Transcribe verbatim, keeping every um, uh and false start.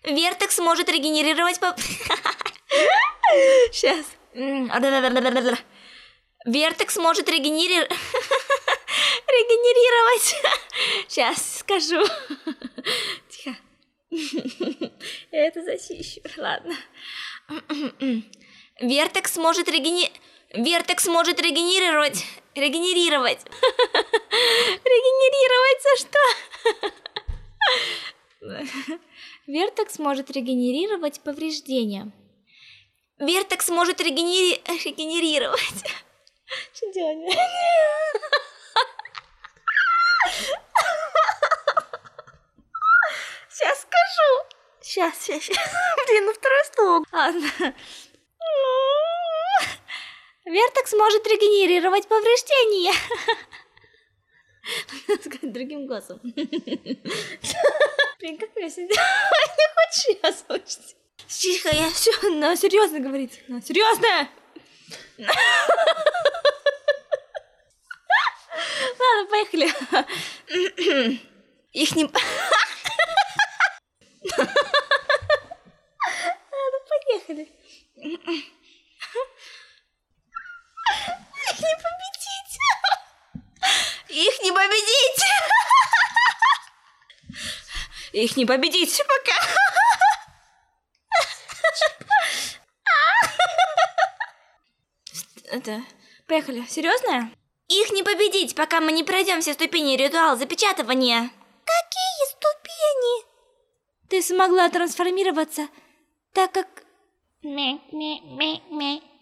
Вертекс может регенерировать по... Сейчас. Вертекс может регенерировать... Регенерировать. Сейчас скажу. Тихо. Я это защищу. Ладно. Вертекс может регенер... Вертекс может регенерировать... Регенерировать. Регенерировать за что? Вертекс может регенерировать повреждения. Вертекс может регенери... регенерировать. Что делать? Сейчас скажу. Сейчас, сейчас, сейчас. Блин, ну второй слог. Ладно. Вертекс может регенерировать повреждения. Надо сказать другим голосом. Блин, как я сидела? Не хочешь я озвучить? Тихо, я все, надо серьезно говорить. Надо серьезно. Ладно, поехали. Их не... Ладно, поехали. Их не победить. Их не победить. Их не победить пока. Это... Поехали. Серьезно? Их не победить, пока мы не пройдем все ступени ритуала запечатывания. Какие ступени? Ты смогла трансформироваться, так как... Мя-мя-мя-мя.